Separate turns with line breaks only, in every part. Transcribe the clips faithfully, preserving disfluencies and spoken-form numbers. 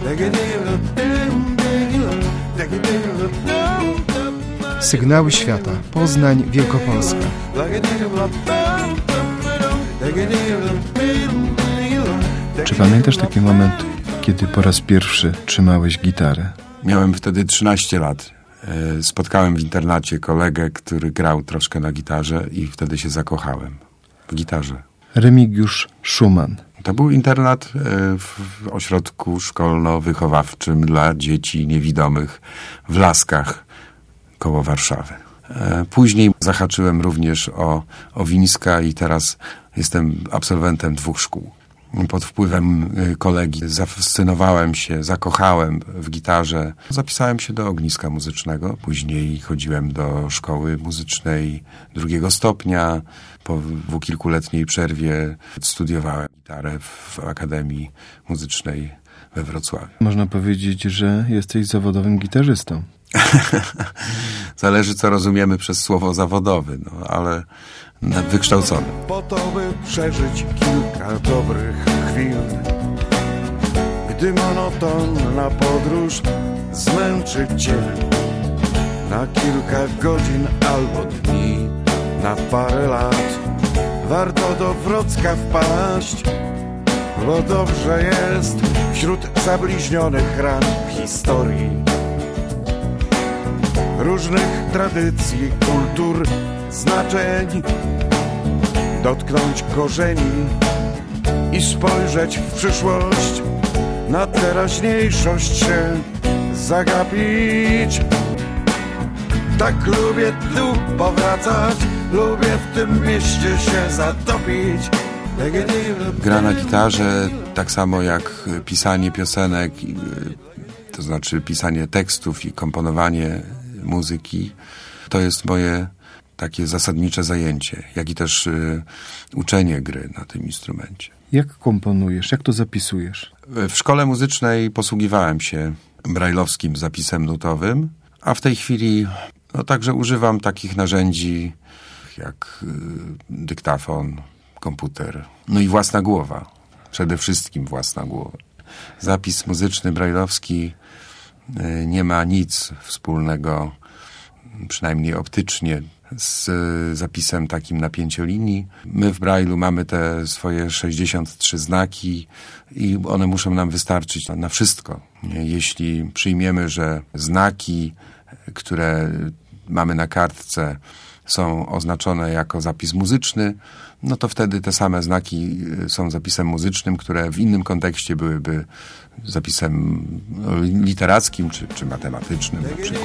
Sygnały świata. Poznań, Wielkopolska.
Czy pamiętasz taki moment, kiedy po raz pierwszy trzymałeś gitarę?
Miałem wtedy trzynaście lat. Spotkałem w internacie kolegę, który grał troszkę na gitarze i wtedy się zakochałem w gitarze.
Remigiusz Szuman.
To był internat w ośrodku szkolno-wychowawczym dla dzieci niewidomych w Laskach koło Warszawy. Później zahaczyłem również o, o Wińska i teraz jestem absolwentem dwóch szkół. Pod wpływem kolegi zafascynowałem się, zakochałem w gitarze. Zapisałem się do ogniska muzycznego. Później chodziłem do szkoły muzycznej drugiego stopnia. Po dwukilkuletniej przerwie studiowałem gitarę w Akademii Muzycznej we Wrocławiu.
Można powiedzieć, że jesteś zawodowym gitarzystą.
Zależy, co rozumiemy przez słowo zawodowy, no, ale wykształcony.
Po to, by przeżyć kilka dobrych chwil, gdy monotonna podróż zmęczy cię na kilka godzin albo dni, na parę lat. Warto do Wrocka wpaść, bo dobrze jest wśród zabliźnionych ran historii, różnych tradycji, kultur, znaczeń, dotknąć korzeni i spojrzeć w przyszłość, na teraźniejszość się zagapić. Tak lubię tu powracać, lubię w tym mieście się zatopić.
Gra na gitarze tak samo jak pisanie piosenek, to znaczy pisanie tekstów i komponowanie muzyki, to jest moje takie zasadnicze zajęcie, jak i też y, uczenie gry na tym instrumencie.
Jak komponujesz? Jak to zapisujesz?
W szkole muzycznej posługiwałem się brajlowskim zapisem nutowym, a w tej chwili no, także używam takich narzędzi jak y, dyktafon, komputer, no i własna głowa. Przede wszystkim własna głowa. Zapis muzyczny brajlowski y, nie ma nic wspólnego, przynajmniej optycznie, z zapisem takim na pięciolinii. My w Braille'u mamy te swoje sześćdziesiąt trzy znaki i one muszą nam wystarczyć na wszystko. Jeśli przyjmiemy, że znaki, które mamy na kartce, są oznaczone jako zapis muzyczny, no to wtedy te same znaki są zapisem muzycznym, które w innym kontekście byłyby zapisem literackim czy, czy matematycznym na przykład.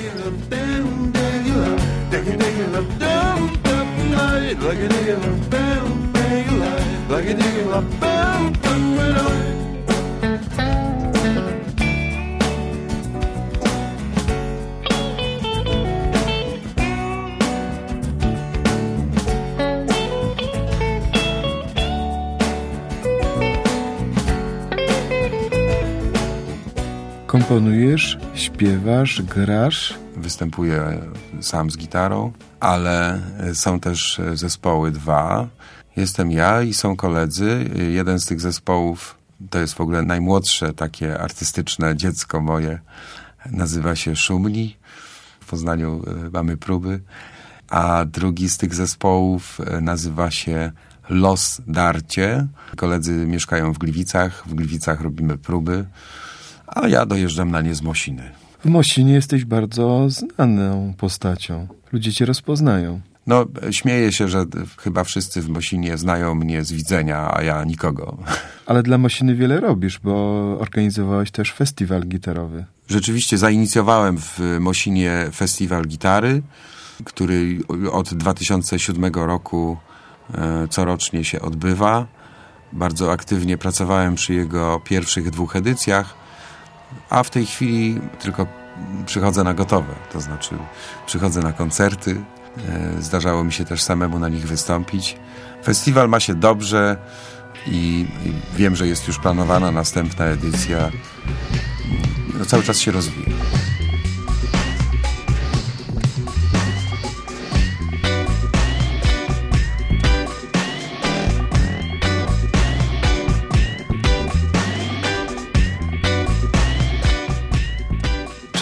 Komponujesz, śpiewasz, grasz?
Występuję sam z gitarą, ale są też zespoły dwa. Jestem ja i są koledzy. Jeden z tych zespołów to jest w ogóle najmłodsze takie artystyczne dziecko moje. Nazywa się Szumni. W Poznaniu mamy próby. A drugi z tych zespołów nazywa się Los Darcie. Koledzy mieszkają w Gliwicach. W Gliwicach robimy próby. A ja dojeżdżam na nie z Mosiny.
W Mosinie jesteś bardzo znaną postacią. Ludzie cię rozpoznają.
No, śmieję się, że chyba wszyscy w Mosinie znają mnie z widzenia, a ja nikogo.
Ale dla Mosiny wiele robisz, bo organizowałeś też festiwal gitarowy.
Rzeczywiście zainicjowałem w Mosinie festiwal gitary, który od dwa tysiące siódmego roku e, corocznie się odbywa. Bardzo aktywnie pracowałem przy jego pierwszych dwóch edycjach, a w tej chwili tylko przychodzę na gotowe, to znaczy przychodzę na koncerty. Zdarzało mi się też samemu na nich wystąpić. Festiwal ma się dobrze i, i wiem, że jest już planowana następna edycja. No, cały czas się rozwija.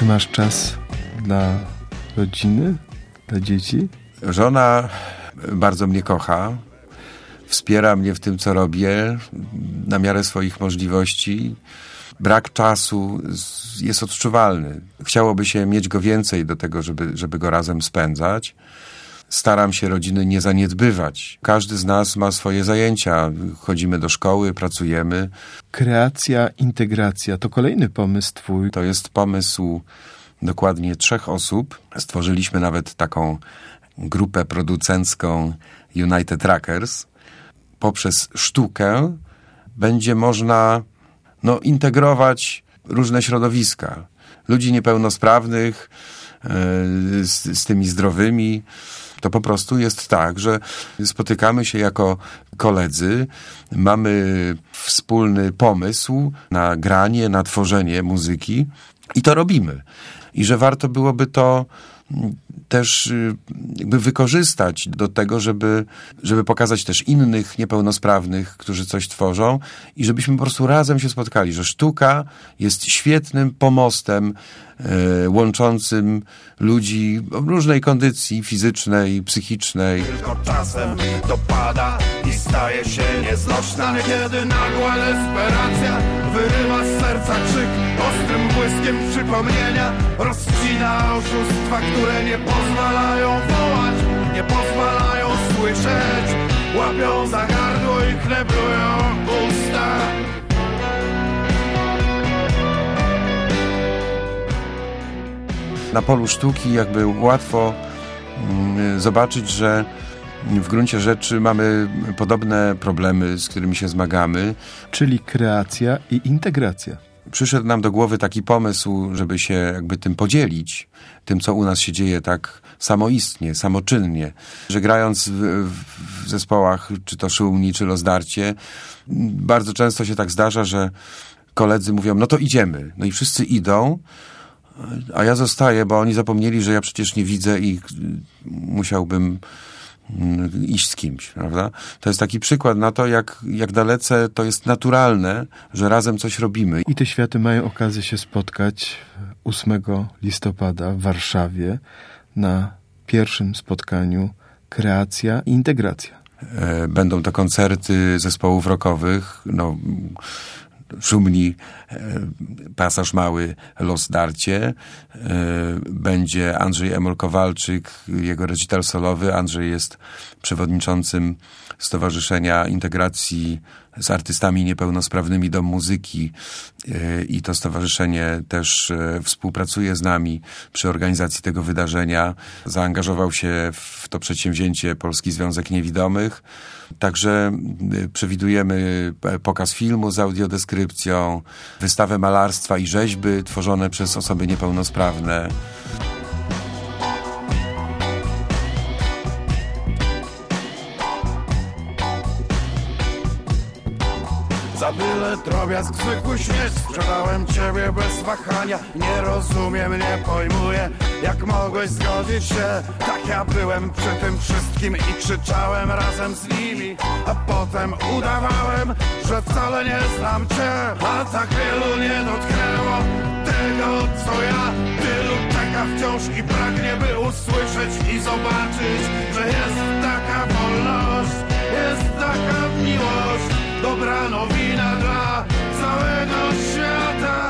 Czy masz czas dla rodziny, dla dzieci?
Żona bardzo mnie kocha, wspiera mnie w tym, co robię, na miarę swoich możliwości. Brak czasu jest odczuwalny. Chciałoby się mieć go więcej do tego, żeby, żeby go razem spędzać. Staram się rodziny nie zaniedbywać. Każdy z nas ma swoje zajęcia. Chodzimy do szkoły, pracujemy.
Kreacja, integracja to kolejny pomysł twój.
To jest pomysł dokładnie trzech osób. Stworzyliśmy nawet taką grupę producencką United Trackers. Poprzez sztukę będzie można no, integrować różne środowiska. Ludzi niepełnosprawnych yy, z, z tymi zdrowymi. To po prostu jest tak, że spotykamy się jako koledzy, mamy wspólny pomysł na granie, na tworzenie muzyki i to robimy. I że warto byłoby to też jakby wykorzystać do tego, żeby, żeby pokazać też innych niepełnosprawnych, którzy coś tworzą i żebyśmy po prostu razem się spotkali, że sztuka jest świetnym pomostem e, łączącym ludzi o różnej kondycji fizycznej, psychicznej.
Tylko czasem dopada i staje się nieznośna, kiedy nagła desperacja wyrywa z serca krzyk, ostrym błyskiem przypomnienia rozcina oszustwa, które nie pozwalają wołać, nie pozwalają słyszeć, łapią za gardło i kneblują usta.
Na polu sztuki jakby łatwo mm, zobaczyć, że w gruncie rzeczy mamy podobne problemy, z którymi się zmagamy.
Czyli kreacja i integracja.
Przyszedł nam do głowy taki pomysł, żeby się jakby tym podzielić, tym, co u nas się dzieje tak samoistnie, samoczynnie, że grając w, w zespołach, czy to Szumni, czy Losdarcie, bardzo często się tak zdarza, że koledzy mówią, no to idziemy. No i wszyscy idą, a ja zostaję, bo oni zapomnieli, że ja przecież nie widzę i musiałbym iść z kimś, prawda? To jest taki przykład na to, jak, jak dalece to jest naturalne, że razem coś robimy.
I te światy mają okazję się spotkać ósmego listopada w Warszawie na pierwszym spotkaniu Kreacja i Integracja.
Będą to koncerty zespołów rockowych, no Szumni, Pasaż Mały, Losdarcie. Będzie Andrzej Emol-Kowalczyk, jego recital solowy. Andrzej jest przewodniczącym Stowarzyszenia Integracji z Artystami Niepełnosprawnymi Dom Muzyki i to stowarzyszenie też współpracuje z nami przy organizacji tego wydarzenia. Zaangażował się w to przedsięwzięcie Polski Związek Niewidomych. Także przewidujemy pokaz filmu z audiodeskrypcją, wystawę malarstwa i rzeźby tworzone przez osoby niepełnosprawne.
Za byle drobiazg, zwykły śmiech sprzedałem ciebie bez wahania. Nie rozumiem, nie pojmuję, jak mogłeś zgodzić się. Tak ja byłem przy tym wszystkim i krzyczałem razem z nimi, a potem udawałem, że wcale nie znam cię. A tak wielu nie dotknęło tego, co ja. Tylu czeka wciąż i pragnie, by usłyszeć i zobaczyć, że jest taka wolność, jest taka miłość. Dobra nowina dla całego świata.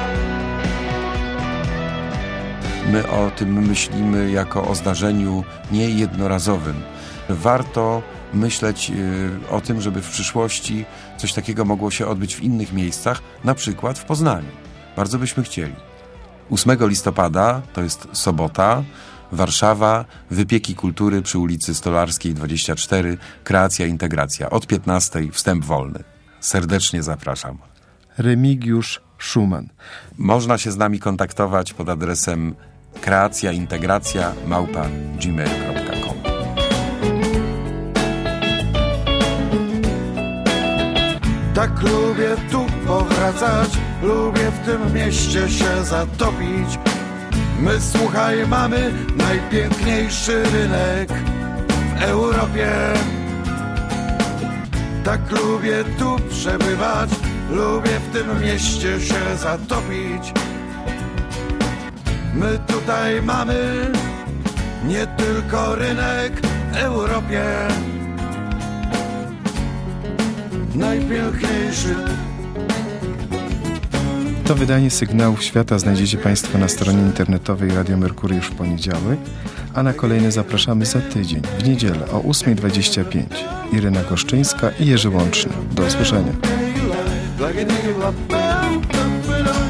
My o tym myślimy jako o zdarzeniu niejednorazowym. Warto myśleć o tym, żeby w przyszłości coś takiego mogło się odbyć w innych miejscach, na przykład w Poznaniu. Bardzo byśmy chcieli. ósmego listopada, to jest sobota, Warszawa, Wypieki Kultury przy ulicy Stolarskiej dwadzieścia cztery, Kreacja, Integracja. Od piętnastej wstęp wolny. Serdecznie zapraszam.
Remigiusz Szuman.
Można się z nami kontaktować pod adresem kreacjaintegracja małpa gmail kropka com.
Tak lubię tu powracać, lubię w tym mieście się zatopić. My, słuchaj, mamy najpiękniejszy rynek w Europie. Tak lubię tu przebywać, lubię w tym mieście się zatopić. My tutaj mamy nie tylko rynek w Europie. Najpiękniejszy.
To wydanie Sygnałów Świata znajdziecie Państwo na stronie internetowej Radio Merkury już w poniedziałek, a na kolejne zapraszamy za tydzień, w niedzielę o ósma dwadzieścia pięć. Irena Goszczyńska i Jerzy Łączny. Do usłyszenia.